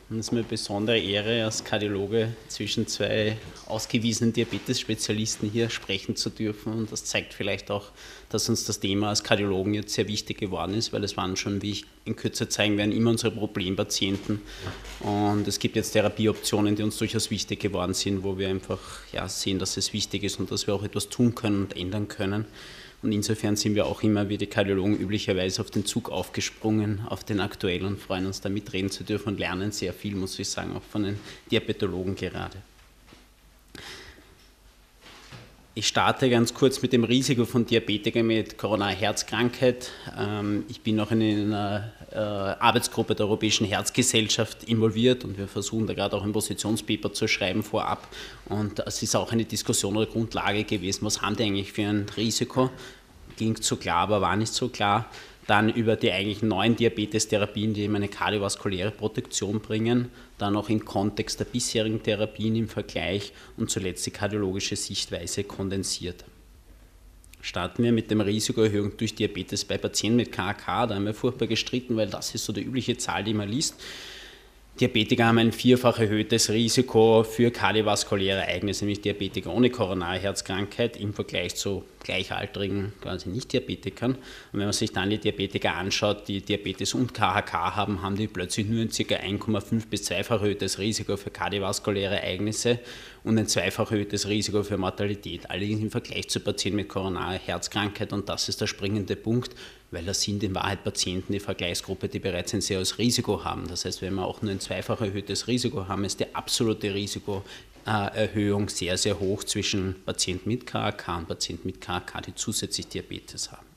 Und es ist mir eine besondere Ehre, als Kardiologe zwischen zwei ausgewiesenen Diabetes-Spezialisten hier sprechen zu dürfen. Und das zeigt vielleicht auch, dass uns das Thema als Kardiologen jetzt sehr wichtig geworden ist, weil es waren schon, wie ich in Kürze zeigen werde, immer unsere Problempatienten. Und es gibt jetzt Therapieoptionen, die uns durchaus wichtig geworden sind, wo wir einfach sehen, dass es wichtig ist und dass wir auch etwas tun können und ändern können. Und insofern sind wir auch immer wie die Kardiologen üblicherweise auf den Zug aufgesprungen, auf den aktuellen, und freuen uns da mitreden zu dürfen und lernen sehr viel, muss ich sagen, auch von den Diabetologen gerade. Ich starte ganz kurz mit dem Risiko von Diabetikern mit Koronarherzkrankheit. Ich bin noch in einer Arbeitsgruppe der Europäischen Herzgesellschaft involviert und wir versuchen da gerade auch ein Positionspaper zu schreiben vorab. Und es ist auch eine Diskussion oder Grundlage gewesen, was haben die eigentlich für ein Risiko? Klingt so klar, aber war nicht so klar. Dann über die eigentlich neuen Diabetestherapien, die eben eine kardiovaskuläre Protektion bringen, dann auch im Kontext der bisherigen Therapien im Vergleich und zuletzt die kardiologische Sichtweise kondensiert. Starten wir mit der Risikoerhöhung durch Diabetes bei Patienten mit KAK. Da haben wir furchtbar gestritten, weil das ist so die übliche Zahl, die man liest. Diabetiker haben ein vierfach erhöhtes Risiko für kardiovaskuläre Ereignisse, nämlich Diabetiker ohne Koronarherzkrankheit im Vergleich zu gleichaltrigen, quasi Nicht-Diabetikern. Und wenn man sich dann die Diabetiker anschaut, die Diabetes und KHK haben, haben die plötzlich nur ein ca. 1,5 bis 2-fach erhöhtes Risiko für kardiovaskuläre Ereignisse und ein 2-fach erhöhtes Risiko für Mortalität. Allerdings im Vergleich zu Patienten mit Koronarherzkrankheit, und das ist der springende Punkt, weil das sind in Wahrheit Patienten, die Vergleichsgruppe, die bereits ein sehr hohes Risiko haben. Das heißt, wenn wir auch nur ein 2-fach erhöhtes Risiko haben, ist die absolute Risikoerhöhung sehr, sehr hoch zwischen Patienten mit KAK und Patienten mit KAK, die zusätzlich Diabetes haben.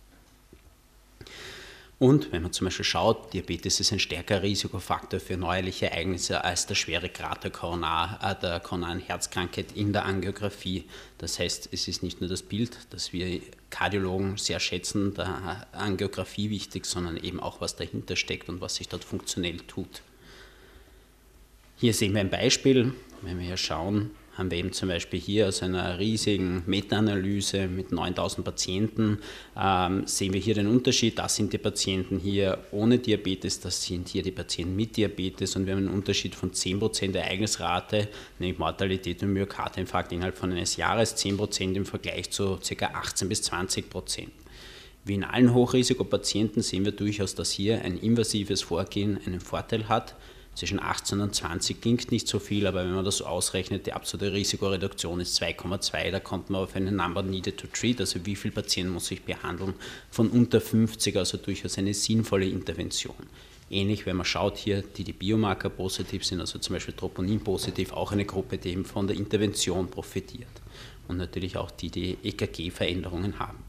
Und wenn man zum Beispiel schaut, Diabetes ist ein stärkerer Risikofaktor für neuerliche Ereignisse als der schwere Grad der koronaren Herzkrankheit in der Angiografie. Das heißt, es ist nicht nur das Bild, das wir Kardiologen sehr schätzen, der Angiografie wichtig, sondern eben auch, was dahinter steckt und was sich dort funktionell tut. Hier sehen wir ein Beispiel. Wenn wir hier schauen, haben wir eben zum Beispiel hier aus einer riesigen Meta-Analyse mit 9000 Patienten, sehen wir hier den Unterschied. Das sind die Patienten hier ohne Diabetes, das sind hier die Patienten mit Diabetes, und wir haben einen Unterschied von 10% Ereignisrate, nämlich Mortalität und Myokardinfarkt innerhalb von eines Jahres, 10% im Vergleich zu ca. 18 bis 20%. Wie in allen Hochrisikopatienten sehen wir durchaus, dass hier ein invasives Vorgehen einen Vorteil hat. Zwischen 18 und 20 klingt nicht so viel, aber wenn man das ausrechnet, die absolute Risikoreduktion ist 2,2, da kommt man auf eine Number needed to treat, also wie viele Patienten muss ich behandeln, von unter 50, also durchaus eine sinnvolle Intervention. Ähnlich, wenn man schaut hier, die Biomarker positiv sind, also zum Beispiel Troponin positiv, auch eine Gruppe, die eben von der Intervention profitiert. Und natürlich auch die EKG-Veränderungen haben.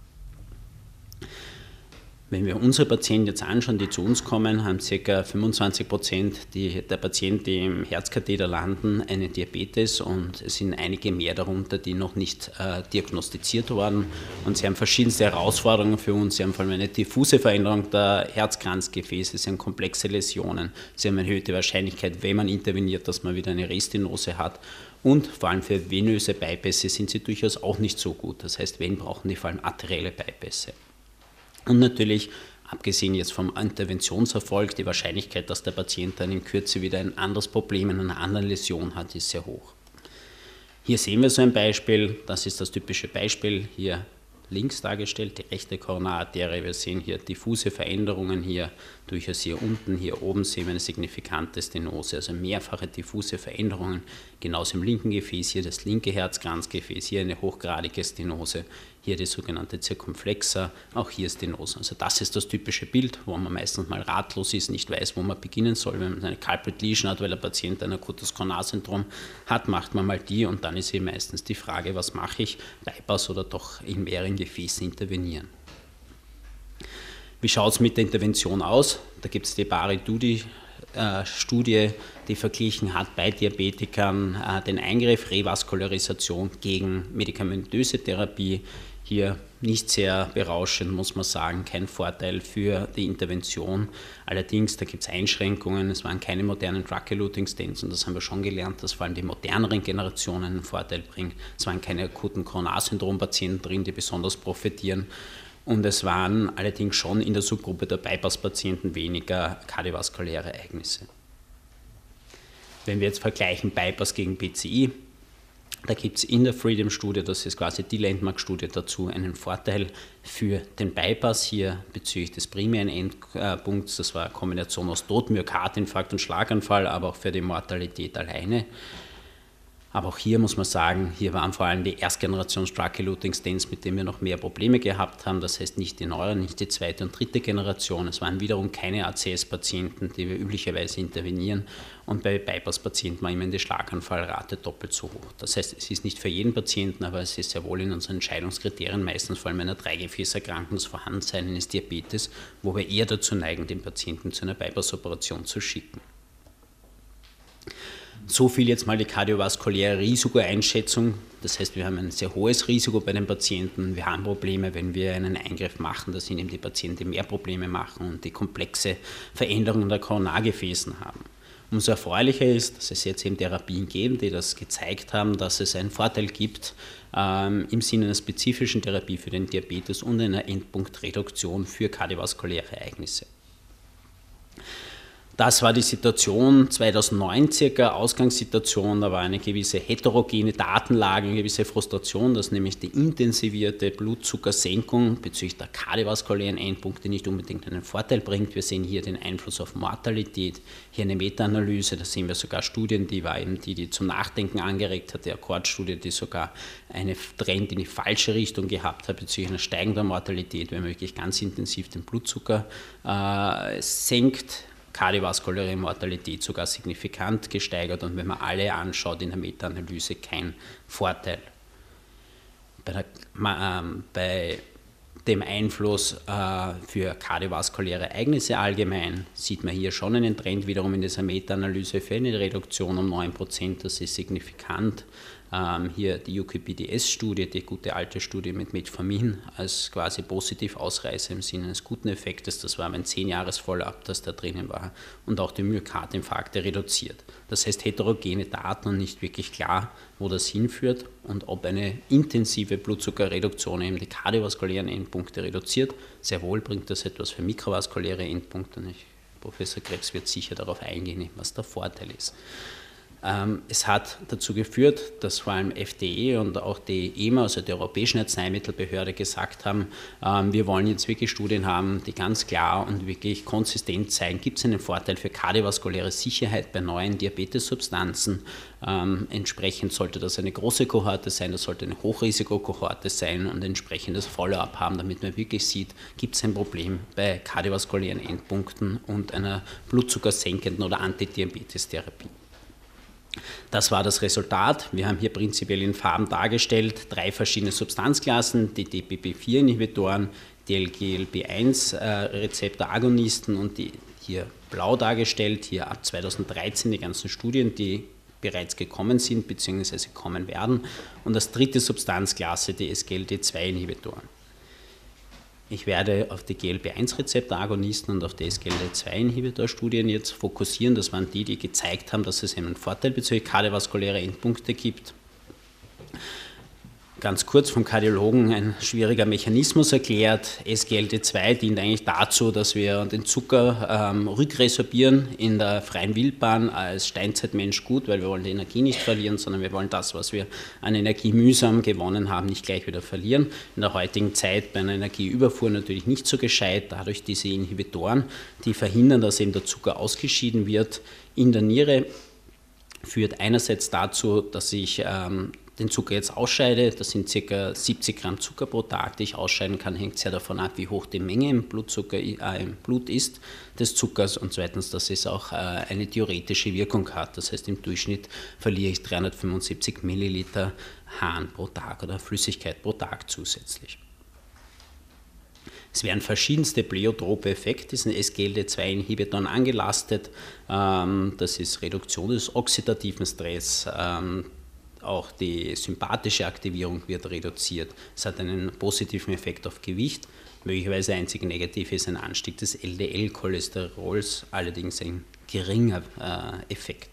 Wenn wir unsere Patienten jetzt anschauen, die zu uns kommen, haben ca. 25% der Patienten, die im Herzkatheter landen, einen Diabetes, und es sind einige mehr darunter, die noch nicht diagnostiziert wurden. Und sie haben verschiedenste Herausforderungen für uns. Sie haben vor allem eine diffuse Veränderung der Herzkranzgefäße, sie haben komplexe Läsionen, sie haben eine erhöhte Wahrscheinlichkeit, wenn man interveniert, dass man wieder eine Restenose hat. Und vor allem für venöse Bypässe sind sie durchaus auch nicht so gut. Das heißt, wenn, brauchen die vor allem arterielle Bypässe. Und natürlich, abgesehen jetzt vom Interventionserfolg, die Wahrscheinlichkeit, dass der Patient dann in Kürze wieder ein anderes Problem in einer anderen Läsion hat, ist sehr hoch. Hier sehen wir so ein Beispiel, das ist das typische Beispiel, hier links dargestellt, die rechte Koronararterie. Wir sehen hier diffuse Veränderungen, hier durchaus hier unten, hier oben sehen wir eine signifikante Stenose, also mehrfache diffuse Veränderungen, genauso im linken Gefäß, hier das linke Herzkranzgefäß, hier eine hochgradige Stenose, hier die sogenannte Zirkumflexa, auch hier Stenose. Also das ist das typische Bild, wo man meistens mal ratlos ist, nicht weiß, wo man beginnen soll. Wenn man eine Culprit Lesion hat, weil der Patient ein akutes Koronarsyndrom hat, macht man mal die, und dann ist eben meistens die Frage, was mache ich, Bypass oder doch in mehreren Gefäßen intervenieren. Wie schaut es mit der Intervention aus? Da gibt es die Bari-Dudi-Studie, die verglichen hat bei Diabetikern den Eingriff Revaskularisation gegen medikamentöse Therapie. Hier nicht sehr berauschend, muss man sagen, kein Vorteil für die Intervention. Allerdings, da gibt es Einschränkungen, es waren keine modernen Drug-Eluting-Stents, und das haben wir schon gelernt, dass vor allem die moderneren Generationen einen Vorteil bringen. Es waren keine akuten Koronarsyndrom-Patienten drin, die besonders profitieren. Und es waren allerdings schon in der Subgruppe der Bypass-Patienten weniger kardiovaskuläre Ereignisse. Wenn wir jetzt vergleichen Bypass gegen PCI, da gibt es in der Freedom-Studie, das ist quasi die Landmark-Studie dazu, einen Vorteil für den Bypass hier bezüglich des primären Endpunkts. Das war eine Kombination aus Tod, Myokardinfarkt und Schlaganfall, aber auch für die Mortalität alleine. Aber auch hier muss man sagen, hier waren vor allem die Erstgenerations Drug-Eluting-Stents, mit denen wir noch mehr Probleme gehabt haben. Das heißt nicht die neueren, nicht die zweite und dritte Generation. Es waren wiederum keine ACS-Patienten, die wir üblicherweise intervenieren. Und bei Bypass-Patienten war immerhin die Schlaganfallrate doppelt so hoch. Das heißt, es ist nicht für jeden Patienten, aber es ist sehr wohl in unseren Entscheidungskriterien meistens vor allem einer Dreigefäßerkrankung, das Vorhandensein eines Diabetes, wo wir eher dazu neigen, den Patienten zu einer Bypass-Operation zu schicken. So viel jetzt mal die kardiovaskuläre Risikoeinschätzung. Das heißt, wir haben ein sehr hohes Risiko bei den Patienten. Wir haben Probleme, wenn wir einen Eingriff machen. Da sind eben die Patienten, die mehr Probleme machen und die komplexe Veränderungen der Koronargefäßen haben. Umso erfreulicher ist, dass es jetzt eben Therapien gibt, die das gezeigt haben, dass es einen Vorteil gibt im Sinne einer spezifischen Therapie für den Diabetes und einer Endpunktreduktion für kardiovaskuläre Ereignisse. Das war die Situation 2009 circa, Ausgangssituation, da war eine gewisse heterogene Datenlage, eine gewisse Frustration, dass nämlich die intensivierte Blutzuckersenkung bezüglich der kardiovaskulären Endpunkte nicht unbedingt einen Vorteil bringt. Wir sehen hier den Einfluss auf Mortalität, hier eine Meta-Analyse, da sehen wir sogar Studien, die war eben die zum Nachdenken angeregt hat, die Akkordstudie, die sogar einen Trend in die falsche Richtung gehabt hat bezüglich einer steigenden Mortalität, wenn man wirklich ganz intensiv den Blutzucker senkt. Kardiovaskuläre Mortalität sogar signifikant gesteigert und wenn man alle anschaut in der Meta-Analyse kein Vorteil. Bei dem Einfluss für kardiovaskuläre Ereignisse allgemein sieht man hier schon einen Trend wiederum in dieser Meta-Analyse für eine Reduktion um 9%, das ist signifikant. Hier die UKPDS-Studie, die gute alte Studie mit Metformin als quasi Positivausreißer im Sinne eines guten Effektes. Das war ein 10-Jahres-Follow-up, das da drinnen war und auch die Myokardinfarkte reduziert. Das heißt heterogene Daten und nicht wirklich klar, wo das hinführt und ob eine intensive Blutzuckerreduktion eben die kardiovaskulären Endpunkte reduziert. Sehr wohl bringt das etwas für mikrovaskuläre Endpunkte und Professor Krebs wird sicher darauf eingehen, was der Vorteil ist. Es hat dazu geführt, dass vor allem FDA und auch die EMA, also die Europäische Arzneimittelbehörde, gesagt haben, wir wollen jetzt wirklich Studien haben, die ganz klar und wirklich konsistent zeigen, gibt es einen Vorteil für kardiovaskuläre Sicherheit bei neuen Diabetessubstanzen. Entsprechend sollte das eine große Kohorte sein, das sollte eine Hochrisikokohorte sein und entsprechendes Follow-up haben, damit man wirklich sieht, gibt es ein Problem bei kardiovaskulären Endpunkten und einer blutzuckersenkenden oder Antidiabetes-Therapie. Das war das Resultat. Wir haben hier prinzipiell in Farben dargestellt 3 verschiedene Substanzklassen, die DPP-4-Inhibitoren, die GLP-1-Rezeptor-Agonisten und die hier blau dargestellt, hier ab 2013 die ganzen Studien, die bereits gekommen sind bzw. kommen werden und als dritte Substanzklasse die SGLT2-Inhibitoren. Ich werde auf die GLP-1-Rezeptor-Agonisten und auf die SGLT2-Inhibitor-Studien jetzt fokussieren. Das waren die, die gezeigt haben, dass es einen Vorteil bezüglich kardiovaskulärer Endpunkte gibt. Ganz kurz vom Kardiologen ein schwieriger Mechanismus erklärt. SGLT2 dient eigentlich dazu, dass wir den Zucker rückresorbieren in der freien Wildbahn als Steinzeitmensch gut, weil wir wollen die Energie nicht verlieren, sondern wir wollen das, was wir an Energie mühsam gewonnen haben, nicht gleich wieder verlieren. In der heutigen Zeit bei einer Energieüberfuhr natürlich nicht so gescheit, dadurch diese Inhibitoren, die verhindern, dass eben der Zucker ausgeschieden wird in der Niere, führt einerseits dazu, dass ich den Zucker jetzt ausscheide, das sind ca. 70 Gramm Zucker pro Tag, die ich ausscheiden kann, hängt sehr davon ab, wie hoch die Menge im Blut ist des Zuckers und zweitens, dass es auch eine diuretische Wirkung hat, das heißt im Durchschnitt verliere ich 375 Milliliter Harn pro Tag oder Flüssigkeit pro Tag zusätzlich. Es werden verschiedenste pleiotrope Effekte diesen SGLT2-Inhibitoren angelastet, das ist Reduktion des oxidativen Stress, auch die sympathische Aktivierung wird reduziert. Es hat einen positiven Effekt auf Gewicht. Möglicherweise einzig negativ ist ein Anstieg des LDL-Cholesterols, allerdings ein geringer Effekt.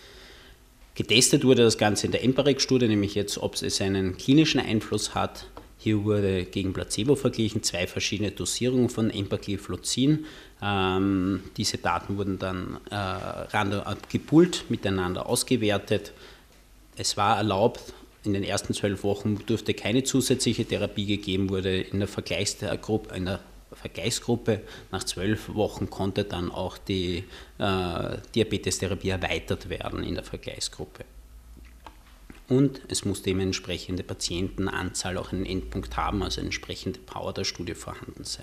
Getestet wurde das Ganze in der EMPA-REG-Studie, nämlich jetzt, ob es einen klinischen Einfluss hat. Hier wurde gegen Placebo verglichen, 2 verschiedene Dosierungen von Empagliflozin. Diese Daten wurden dann gepoolt, miteinander ausgewertet. Es war erlaubt, in den ersten 12 Wochen durfte keine zusätzliche Therapie gegeben, wurde in der Vergleichsgruppe. Nach 12 Wochen konnte dann auch die Diabetestherapie erweitert werden in der Vergleichsgruppe. Und es musste eben eine entsprechende Patientenanzahl auch einen Endpunkt haben, also eine entsprechende Power der Studie vorhanden sein.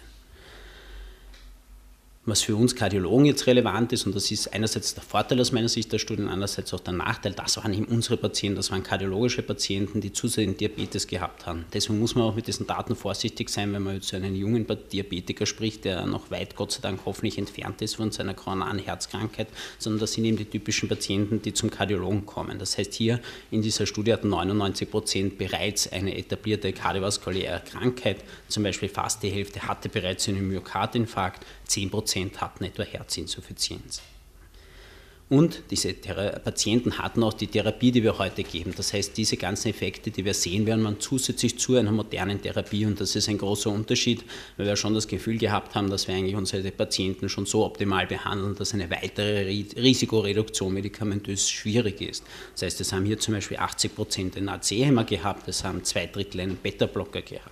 Was für uns Kardiologen jetzt relevant ist, und das ist einerseits der Vorteil aus meiner Sicht der Studien, andererseits auch der Nachteil, das waren eben unsere Patienten, das waren kardiologische Patienten, die zusätzlichen Diabetes gehabt haben. Deswegen muss man auch mit diesen Daten vorsichtig sein, wenn man jetzt zu einem jungen Diabetiker spricht, der noch weit, Gott sei Dank, hoffentlich entfernt ist von seiner koronaren Herzkrankheit, sondern das sind eben die typischen Patienten, die zum Kardiologen kommen. Das heißt, hier in dieser Studie hatten 99% bereits eine etablierte kardiovaskuläre Krankheit, zum Beispiel fast die Hälfte hatte bereits einen Myokardinfarkt, 10% hatten etwa Herzinsuffizienz. Und diese Patienten hatten auch die Therapie, die wir heute geben. Das heißt, diese ganzen Effekte, die wir sehen, werden man zusätzlich zu einer modernen Therapie. Und das ist ein großer Unterschied, weil wir schon das Gefühl gehabt haben, dass wir eigentlich unsere Patienten schon so optimal behandeln, dass eine weitere Risikoreduktion medikamentös schwierig ist. Das heißt, es haben hier zum Beispiel 80% einen ACE-Hämmer gehabt, es haben 2/3 einen Beta-Blocker gehabt.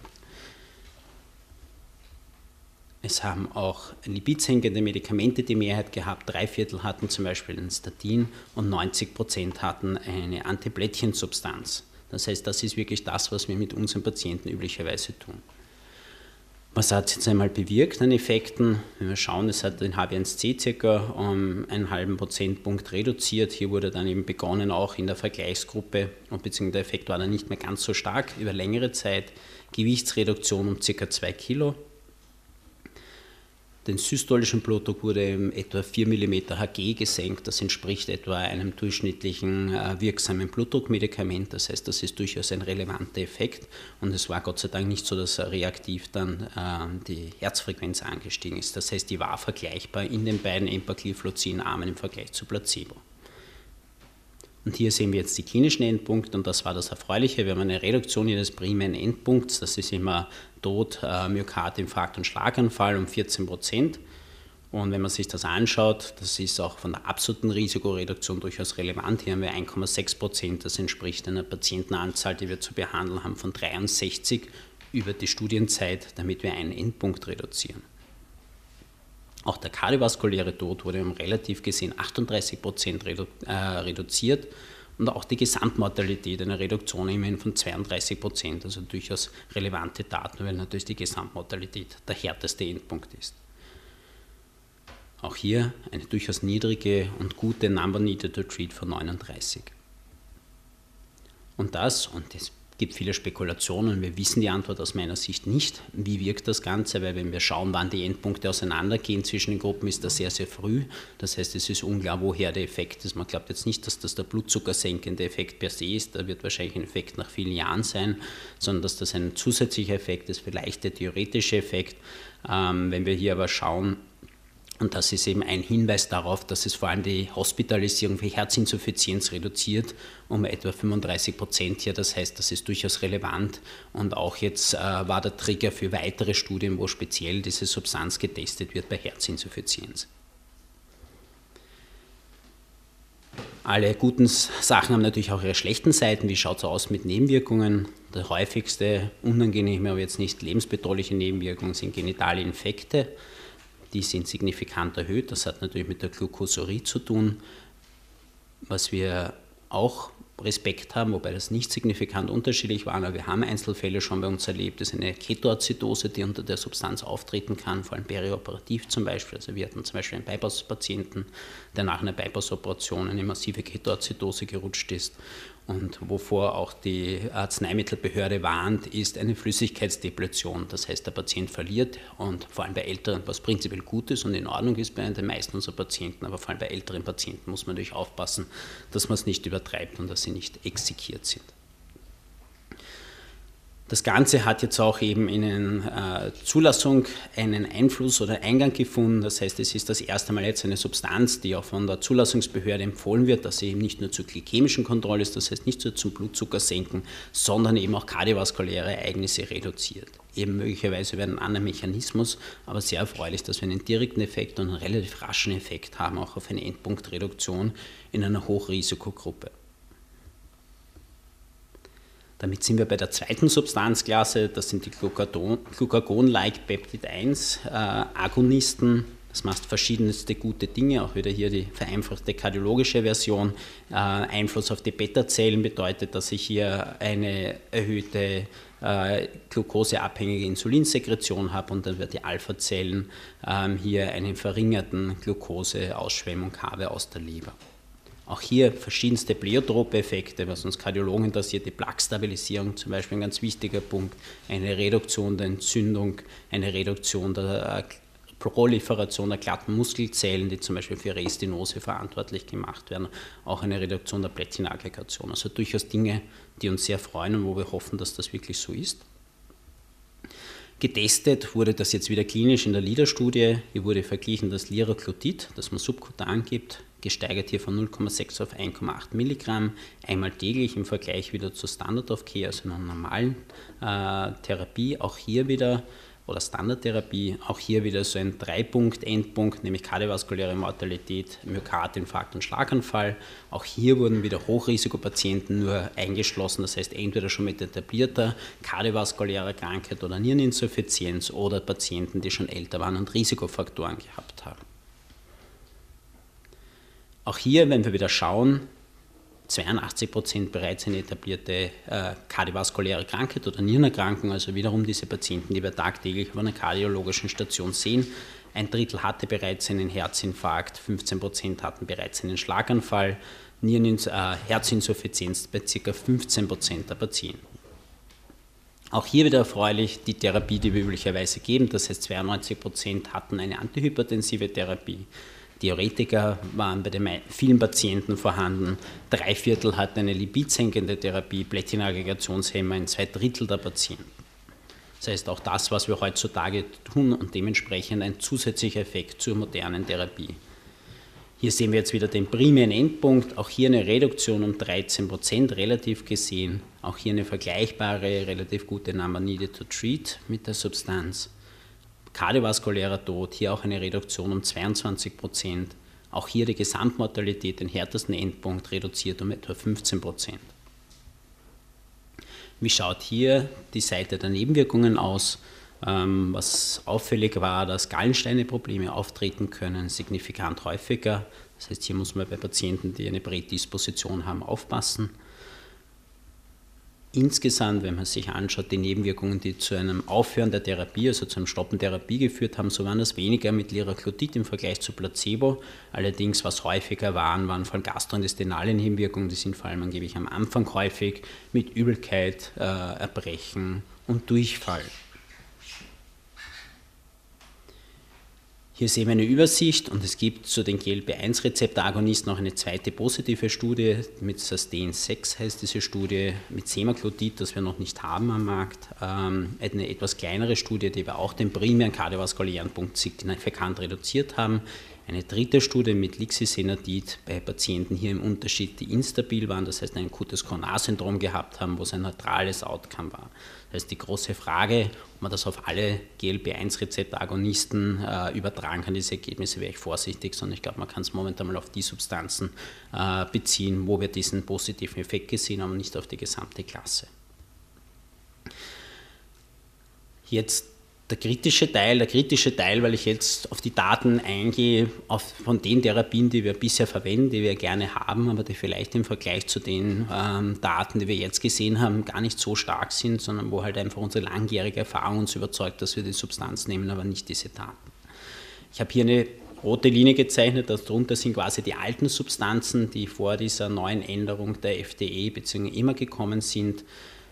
Es haben auch lipidsenkende Medikamente die Mehrheit gehabt, 3/4 hatten zum Beispiel ein Statin und 90% hatten eine Antiblättchensubstanz. Das heißt, das ist wirklich das, was wir mit unseren Patienten üblicherweise tun. Was hat es jetzt einmal bewirkt an Effekten? Wenn wir schauen, es hat den HbA1c ca. um einen halben Prozentpunkt reduziert. Hier wurde dann eben begonnen, auch in der Vergleichsgruppe, und beziehungsweise der Effekt war dann nicht mehr ganz so stark über längere Zeit. Gewichtsreduktion um ca. 2 Kilo. Den systolischen Blutdruck wurde um etwa 4 mm Hg gesenkt. Das entspricht etwa einem durchschnittlichen wirksamen Blutdruckmedikament. Das heißt, das ist durchaus ein relevanter Effekt. Und es war Gott sei Dank nicht so, dass reaktiv dann die Herzfrequenz angestiegen ist. Das heißt, die war vergleichbar in den beiden Empagliflozin-Armen im Vergleich zu Placebo. Und hier sehen wir jetzt die klinischen Endpunkte, und das war das Erfreuliche. Wir haben eine Reduktion ihres primären Endpunkts, das ist immer Tod, Myokardinfarkt und Schlaganfall um 14%. Und wenn man sich das anschaut, das ist auch von der absoluten Risikoreduktion durchaus relevant. Hier haben wir 1,6%, das entspricht einer Patientenanzahl, die wir zu behandeln haben, von 63 über die Studienzeit, damit wir einen Endpunkt reduzieren. Auch der kardiovaskuläre Tod wurde relativ gesehen 38% reduziert und auch die Gesamtmortalität, eine Reduktion immerhin von 32%, also durchaus relevante Daten, weil natürlich die Gesamtmortalität der härteste Endpunkt ist. Auch hier eine durchaus niedrige und gute Number Needed to Treat von 39. Und es gibt viele Spekulationen, wir wissen die Antwort aus meiner Sicht nicht. Wie wirkt das Ganze? Weil wenn wir schauen, wann die Endpunkte auseinandergehen zwischen den Gruppen, ist das sehr, sehr früh. Das heißt, es ist unklar, woher der Effekt ist. Man glaubt jetzt nicht, dass das der blutzuckersenkende Effekt per se ist. Da wird wahrscheinlich ein Effekt nach vielen Jahren sein, sondern dass das ein zusätzlicher Effekt ist, vielleicht der theoretische Effekt. Wenn wir hier aber schauen, und das ist eben ein Hinweis darauf, dass es vor allem die Hospitalisierung für Herzinsuffizienz reduziert um etwa 35% hier. Das heißt, das ist durchaus relevant. Und auch jetzt war der Trigger für weitere Studien, wo speziell diese Substanz getestet wird bei Herzinsuffizienz. Alle guten Sachen haben natürlich auch ihre schlechten Seiten. Wie schaut es aus mit Nebenwirkungen? Der häufigste unangenehme, aber jetzt nicht lebensbedrohliche Nebenwirkungen sind genitale Infekte. Die sind signifikant erhöht. Das hat natürlich mit der Glucosurie zu tun. Was wir auch Respekt haben, wobei das nicht signifikant unterschiedlich war, aber wir haben Einzelfälle schon bei uns erlebt, das ist eine Ketoazidose, die unter der Substanz auftreten kann, vor allem perioperativ zum Beispiel. Also wir hatten zum Beispiel einen Bypass-Patienten, der nach einer Bypass-Operation eine massive Ketoazidose gerutscht ist. Und wovor auch die Arzneimittelbehörde warnt, ist eine Flüssigkeitsdepletion. Das heißt, der Patient verliert, und vor allem bei Älteren, was prinzipiell gut ist und in Ordnung ist bei den meisten unserer Patienten, aber vor allem bei älteren Patienten muss man natürlich aufpassen, dass man es nicht übertreibt und dass sie nicht exekiert sind. Das Ganze hat jetzt auch eben in einer Zulassung einen Einfluss oder Eingang gefunden. Das heißt, es ist das erste Mal jetzt eine Substanz, die auch von der Zulassungsbehörde empfohlen wird, dass sie eben nicht nur zur glykämischen Kontrolle ist, das heißt nicht nur zum Blutzucker senken, sondern eben auch kardiovaskuläre Ereignisse reduziert. Eben möglicherweise über einen anderen Mechanismus, aber sehr erfreulich, dass wir einen direkten Effekt und einen relativ raschen Effekt haben, auch auf eine Endpunktreduktion in einer Hochrisikogruppe. Damit sind wir bei der zweiten Substanzklasse, das sind die Glucagon-like Peptid-1-Agonisten. Das macht verschiedenste gute Dinge, auch wieder hier die vereinfachte kardiologische Version. Einfluss auf die Beta-Zellen bedeutet, dass ich hier eine erhöhte glukoseabhängige Insulinsekretion habe und dann wird die Alpha-Zellen hier einen verringerten Glukoseausschwemmung habe aus der Leber. Auch hier verschiedenste pleiotrope Effekte, was uns Kardiologen interessiert, die Plaquestabilisierung zum Beispiel ein ganz wichtiger Punkt, eine Reduktion der Entzündung, eine Reduktion der Proliferation der glatten Muskelzellen, die zum Beispiel für Restenose verantwortlich gemacht werden, auch eine Reduktion der Plättchenaggregation. Also durchaus Dinge, die uns sehr freuen und wo wir hoffen, dass das wirklich so ist. Getestet wurde das jetzt wieder klinisch in der LIDA-Studie. Hier wurde verglichen das Liraglutid, das man subkutan gibt, gesteigert hier von 0,6 auf 1,8 Milligramm, einmal täglich im Vergleich wieder zur Standard of Care, also einer normalen Therapie. Auch hier wieder, oder Standardtherapie, auch hier wieder so ein Dreipunkt-Endpunkt, nämlich kardiovaskuläre Mortalität, Myokardinfarkt und Schlaganfall. Auch hier wurden wieder Hochrisikopatienten nur eingeschlossen, das heißt entweder schon mit etablierter kardiovaskulärer Krankheit oder Niereninsuffizienz oder Patienten, die schon älter waren und Risikofaktoren gehabt haben. Auch hier, wenn wir wieder schauen, 82% bereits eine etablierte kardiovaskuläre Krankheit oder Nierenerkrankung, also wiederum diese Patienten, die wir tagtäglich auf einer kardiologischen Station sehen. Ein Drittel hatte bereits einen Herzinfarkt, 15% hatten bereits einen Schlaganfall, Herzinsuffizienz bei ca. 15% der Patienten. Auch hier wieder erfreulich die Therapie, die wir üblicherweise geben, das heißt 92% hatten eine antihypertensive Therapie. Diuretika waren bei den vielen Patienten vorhanden, 3/4 hatten eine lipidsenkende Therapie, Plättchenaggregationshemmer in 2/3 der Patienten. Das heißt auch das, was wir heutzutage tun und dementsprechend ein zusätzlicher Effekt zur modernen Therapie. Hier sehen wir jetzt wieder den primären Endpunkt, auch hier eine Reduktion um 13% relativ gesehen, auch hier eine vergleichbare, relativ gute Number needed to treat mit der Substanz. Kardiovaskulärer Tod, hier auch eine Reduktion um 22%. Auch hier die Gesamtmortalität, den härtesten Endpunkt, reduziert um etwa 15%. Wie schaut hier die Seite der Nebenwirkungen aus? Was auffällig war, dass Gallensteineprobleme auftreten können, signifikant häufiger. Das heißt, hier muss man bei Patienten, die eine Prädisposition haben, aufpassen. Insgesamt, wenn man sich anschaut, die Nebenwirkungen, die zu einem Aufhören der Therapie, also zu einem Stoppen der Therapie geführt haben, so waren das weniger mit Liraglutid im Vergleich zu Placebo. Allerdings, was häufiger waren vor allem gastrointestinale Nebenwirkungen, die sind vor allem angeblich am Anfang häufig mit Übelkeit, Erbrechen und Durchfall. Hier sehen wir eine Übersicht und es gibt zu den GLP-1-Rezeptoragonisten noch eine zweite positive Studie mit SUSTAIN-6 heißt diese Studie mit Semaglutid, das wir noch nicht haben am Markt. Eine etwas kleinere Studie, die wir auch den primären kardiovaskulären Punkt signifikant reduziert haben. Eine dritte Studie mit Lixisenatid bei Patienten hier im Unterschied, die instabil waren, das heißt ein akutes Coronarsyndrom gehabt haben, wo es ein neutrales Outcome war. Das heißt die große Frage, ob man das auf alle GLP-1-Rezeptoragonisten übertragen kann, diese Ergebnisse wäre ich vorsichtig, sondern ich glaube, man kann es momentan mal auf die Substanzen beziehen, wo wir diesen positiven Effekt gesehen haben und nicht auf die gesamte Klasse. Jetzt der kritische Teil, weil ich jetzt auf die Daten eingehe, von den Therapien, die wir bisher verwenden, die wir gerne haben, aber die vielleicht im Vergleich zu den Daten, die wir jetzt gesehen haben, gar nicht so stark sind, sondern wo halt einfach unsere langjährige Erfahrung uns überzeugt, dass wir die Substanz nehmen, aber nicht diese Daten. Ich habe hier eine rote Linie gezeichnet, darunter sind quasi die alten Substanzen, die vor dieser neuen Änderung der FDA bzw. EMA gekommen sind.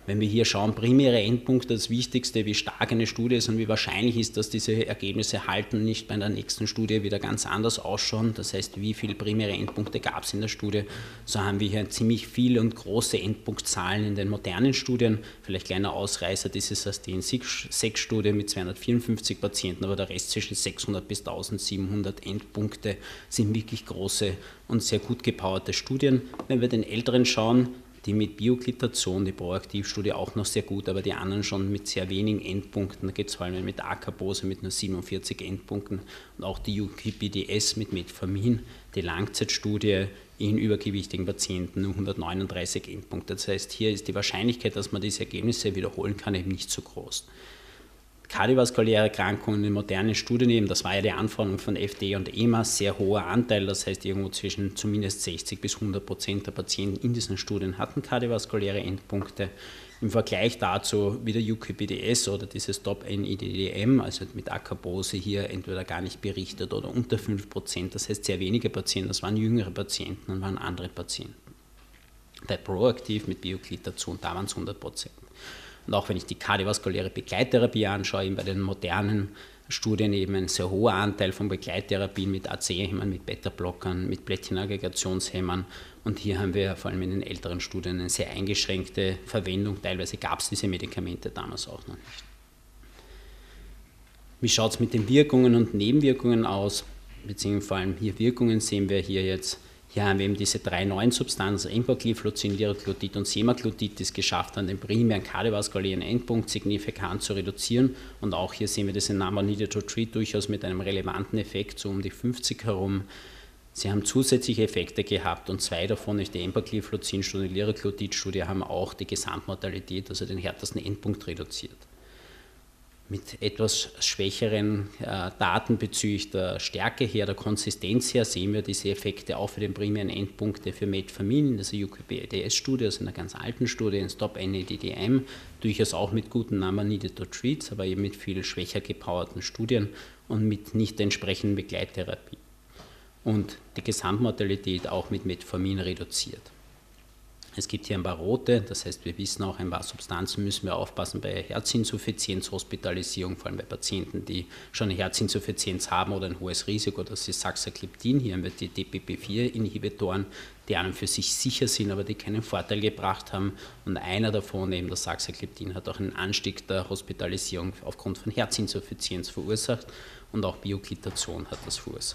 Wenn wir hier schauen, primäre Endpunkte, das Wichtigste, wie stark eine Studie ist und wie wahrscheinlich ist, dass diese Ergebnisse halten und nicht bei der nächsten Studie wieder ganz anders ausschauen. Das heißt, wie viele primäre Endpunkte gab es in der Studie? So haben wir hier ziemlich viele und große Endpunktzahlen in den modernen Studien. Vielleicht kleiner Ausreißer, das ist das DN6-Studie mit 254 Patienten, aber der Rest zwischen 600 bis 1700 Endpunkte sind wirklich große und sehr gut gepowerte Studien. Wenn wir den älteren schauen, die mit Bioglitation, die Proaktivstudie auch noch sehr gut, aber die anderen schon mit sehr wenigen Endpunkten. Da geht es vor allem mit Acarbose mit nur 47 Endpunkten und auch die UPDS mit Metformin, die Langzeitstudie in übergewichtigen Patienten nur 139 Endpunkte. Das heißt, hier ist die Wahrscheinlichkeit, dass man diese Ergebnisse wiederholen kann, eben nicht so groß. Kardiovaskuläre Erkrankungen in modernen Studien eben, das war ja die Anforderung von FDA und EMA, sehr hoher Anteil, das heißt irgendwo zwischen zumindest 60 bis 100% der Patienten in diesen Studien hatten kardiovaskuläre Endpunkte. Im Vergleich dazu wieder UPDS oder dieses Stop-NIDDM, also mit Acarbose hier entweder gar nicht berichtet oder unter 5%, das heißt sehr wenige Patienten, das waren jüngere Patienten und waren andere Patienten. Bei Proaktiv mit Bioglitation, da waren es 100%. Und auch wenn ich die kardiovaskuläre Begleittherapie anschaue, eben bei den modernen Studien eben ein sehr hoher Anteil von Begleittherapien mit AC-Hämmern, mit Beta-Blockern, mit Plättchenaggregationshämmern. Und hier haben wir vor allem in den älteren Studien eine sehr eingeschränkte Verwendung. Teilweise gab es diese Medikamente damals auch noch nicht. Wie schaut es mit den Wirkungen und Nebenwirkungen aus? Beziehungsweise vor allem hier Wirkungen sehen wir hier jetzt. Hier haben wir eben diese drei neuen Substanzen, Empagliflozin, Liraglutid und Semaglutid, die es geschafft haben, den primären kardiovaskulären Endpunkt signifikant zu reduzieren. Und auch hier sehen wir das in Number Needed to Treat durchaus mit einem relevanten Effekt, so um die 50 herum. Sie haben zusätzliche Effekte gehabt und zwei davon, die Empagliflozin-Studie und die Liraglutid-Studie, haben auch die Gesamtmortalität, also den härtesten Endpunkt, reduziert. Mit etwas schwächeren Daten bezüglich der Stärke her, der Konsistenz her, sehen wir diese Effekte auch für den primären Endpunkt für Metformin in dieser UPDS-Studie, also in einer ganz alten Studie, in Stop-NIDDM, durchaus auch mit guten Number Needed to Treat, aber eben mit viel schwächer gepowerten Studien und mit nicht entsprechenden Begleittherapie. Und die Gesamtmortalität auch mit Metformin reduziert. Es gibt hier ein paar rote, das heißt, wir wissen auch, ein paar Substanzen müssen wir aufpassen bei Herzinsuffizienz, Hospitalisierung, vor allem bei Patienten, die schon eine Herzinsuffizienz haben oder ein hohes Risiko, das ist Saxagliptin. Hier haben wir die DPP-4-Inhibitoren, die an und für sich sicher sind, aber die keinen Vorteil gebracht haben. Und einer davon, eben das Saxagliptin, hat auch einen Anstieg der Hospitalisierung aufgrund von Herzinsuffizienz verursacht und auch Bioglitation hat das verursacht.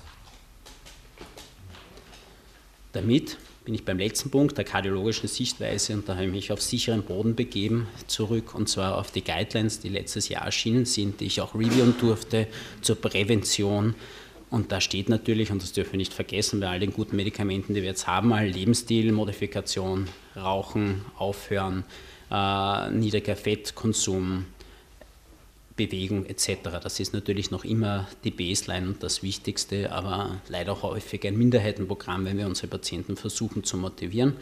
Damit bin ich beim letzten Punkt der kardiologischen Sichtweise und da habe ich mich auf sicheren Boden begeben zurück und zwar auf die Guidelines, die letztes Jahr erschienen sind, die ich auch reviewen durfte zur Prävention. Und da steht natürlich, und das dürfen wir nicht vergessen, bei all den guten Medikamenten, die wir jetzt haben, mal Lebensstilmodifikation, Rauchen, Aufhören, niedriger Fettkonsum, Bewegung etc. Das ist natürlich noch immer die Baseline und das Wichtigste, aber leider auch häufig ein Minderheitenprogramm, wenn wir unsere Patienten versuchen zu motivieren.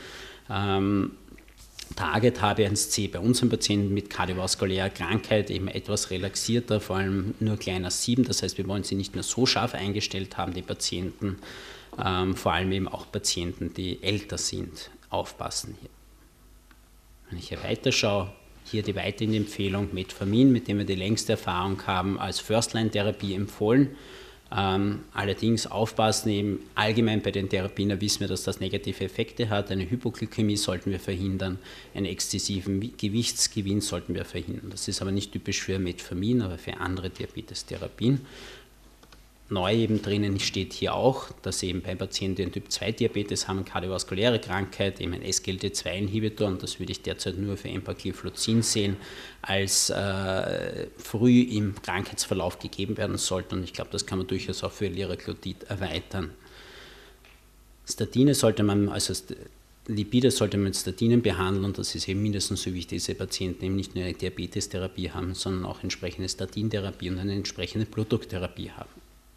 Target HbA1c bei unseren Patienten mit kardiovaskulärer Krankheit eben etwas relaxierter, vor allem nur kleiner 7, das heißt, wir wollen sie nicht mehr so scharf eingestellt haben, die Patienten, vor allem eben auch Patienten, die älter sind, aufpassen hier. Wenn ich hier weiterschaue, hier die weiterhin Empfehlung Metformin, mit dem wir die längste Erfahrung haben, als First-Line-Therapie empfohlen. Allerdings aufpassen, eben allgemein bei den Therapien wissen wir, dass das negative Effekte hat. Eine Hypoglykämie sollten wir verhindern, einen exzessiven Gewichtsgewinn sollten wir verhindern. Das ist aber nicht typisch für Metformin, aber für andere Diabetestherapien. Neu eben drinnen steht hier auch, dass eben bei Patienten, die einen Typ-2-Diabetes haben, kardiovaskuläre Krankheit, eben ein SGLT2-Inhibitor, und das würde ich derzeit nur für Empagliflozin sehen, als früh im Krankheitsverlauf gegeben werden sollte. Und ich glaube, das kann man durchaus auch für Liraglutid erweitern. Statine sollte man, also Lipide sollte man mit Statinen behandeln, und das ist eben mindestens so wichtig, diese Patienten eben nicht nur eine Diabetestherapie haben, sondern auch entsprechende Statintherapie und eine entsprechende Blutdrucktherapie haben.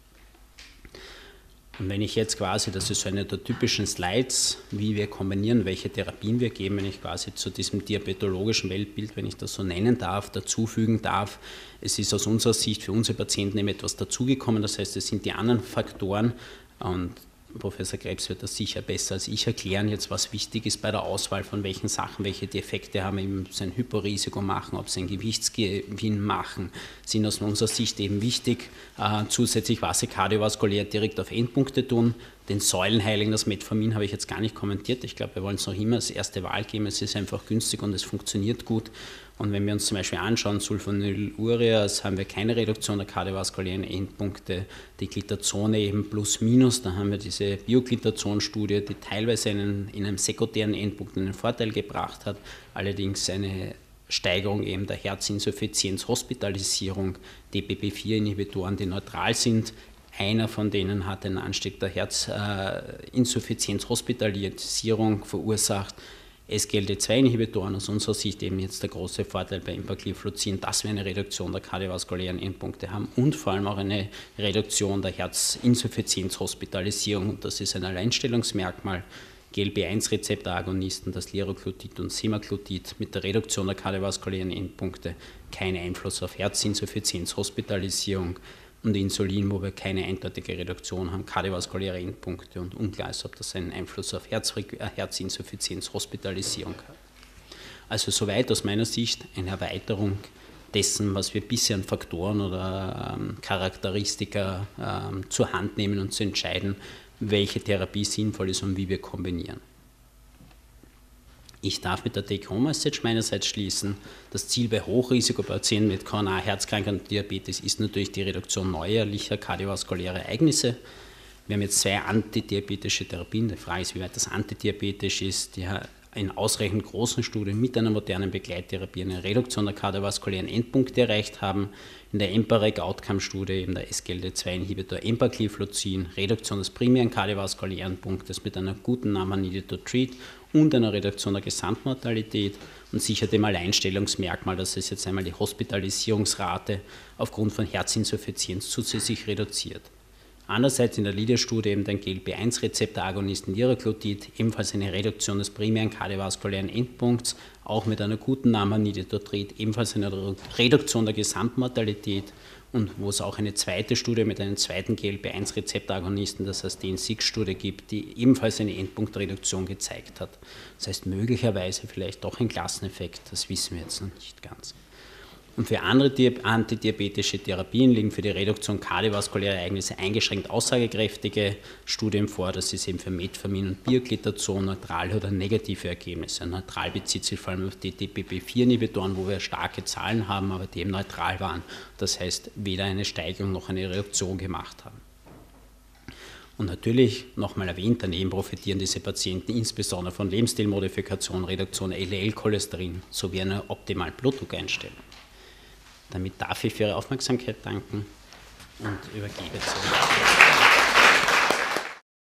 Und wenn ich jetzt quasi, das ist so eine der typischen Slides, wie wir kombinieren, welche Therapien wir geben, wenn ich quasi zu diesem diabetologischen Weltbild, wenn ich das so nennen darf, dazufügen darf, es ist aus unserer Sicht für unsere Patienten eben etwas dazugekommen, das heißt, es sind die anderen Faktoren, und Professor Krebs wird das sicher besser als ich erklären, jetzt was wichtig ist bei der Auswahl von welchen Sachen, welche die Effekte haben, eben ob sie ein Hyporisiko machen, ob sie einen Gewichtsgewinn machen, sind aus unserer Sicht eben wichtig. Zusätzlich, was sie kardiovaskulär direkt auf Endpunkte tun. Den Säulenheiligen, das Metformin, habe ich jetzt gar nicht kommentiert. Ich glaube, wir wollen es noch immer als erste Wahl geben. Es ist einfach günstig und es funktioniert gut. Und wenn wir uns zum Beispiel anschauen, Sulfonylureas, haben wir keine Reduktion der kardiovaskulären Endpunkte. Die Glitazone eben plus minus, da haben wir diese Bioglitazon-Studie, die teilweise in einem sekundären Endpunkt einen Vorteil gebracht hat, allerdings eine Steigerung eben der Herzinsuffizienz, Hospitalisierung, DPP-4-Inhibitoren, die neutral sind. Einer von denen hat einen Anstieg der Herzinsuffizienz, Hospitalisierung verursacht. SGLT2-Inhibitoren aus unserer Sicht eben jetzt der große Vorteil bei Empagliflozin, dass wir eine Reduktion der kardiovaskulären Endpunkte haben und vor allem auch eine Reduktion der Herzinsuffizienz, Hospitalisierung. Und das ist ein Alleinstellungsmerkmal. GLP-1-Rezeptoragonisten, das Liraglutid und Semaglutid mit der Reduktion der kardiovaskulären Endpunkte, kein Einfluss auf Herzinsuffizienz, Hospitalisierung. Und Insulin, wo wir keine eindeutige Reduktion haben, kardiovaskuläre Endpunkte und unklar ist, ob das einen Einfluss auf Herzinsuffizienz, Hospitalisierung hat. Also soweit aus meiner Sicht eine Erweiterung dessen, was wir bisher an Faktoren oder Charakteristika zur Hand nehmen und zu entscheiden, welche Therapie sinnvoll ist und wie wir kombinieren. Ich darf mit der Take-Home-Message meinerseits schließen. Das Ziel bei Hochrisikopatienten mit Koronare, Herzkrankheit und Diabetes ist natürlich die Reduktion neuerlicher kardiovaskulärer Ereignisse. Wir haben jetzt 2 antidiabetische Therapien. Die Frage ist, wie weit das antidiabetisch ist. Die in ausreichend großen Studien mit einer modernen Begleittherapie eine Reduktion der kardiovaskulären Endpunkte erreicht haben. In der EMPA-REG-Outcome-Studie eben der SGLT2-Inhibitor Empagliflozin, Reduktion des primären kardiovaskulären Punktes mit einer guten Number needed to treat und einer Reduktion der Gesamtmortalität und sicher dem Alleinstellungsmerkmal, dass es jetzt einmal die Hospitalisierungsrate aufgrund von Herzinsuffizienz zusätzlich reduziert. Andererseits in der LEADER-Studie eben den GLP-1-Rezeptoragonisten Liraglutid, ebenfalls eine Reduktion des primären kardiovaskulären Endpunkts, auch mit einer guten Number needed to treat, ebenfalls eine Reduktion der Gesamtmortalität und wo es auch eine zweite Studie mit einem zweiten GLP-1-Rezeptoragonisten, das heißt die IN-6-Studie gibt, die ebenfalls eine Endpunktreduktion gezeigt hat. Das heißt möglicherweise vielleicht doch ein Klasseneffekt, das wissen wir jetzt noch nicht ganz. Und für andere antidiabetische Therapien liegen für die Reduktion kardiovaskulärer Ereignisse eingeschränkt aussagekräftige Studien vor. Das ist eben für Metformin und Bioglitazon neutrale oder negative Ergebnisse. Neutral bezieht sich vor allem auf die DPP-4-Inhibitoren, wo wir starke Zahlen haben, aber die eben neutral waren. Das heißt, weder eine Steigerung noch eine Reduktion gemacht haben. Und natürlich, nochmal erwähnt, daneben profitieren diese Patienten insbesondere von Lebensstilmodifikation, Reduktion LDL-Cholesterin sowie einer optimalen Blutdruckeinstellung. Damit darf ich für Ihre Aufmerksamkeit danken und übergebe zu Ihnen.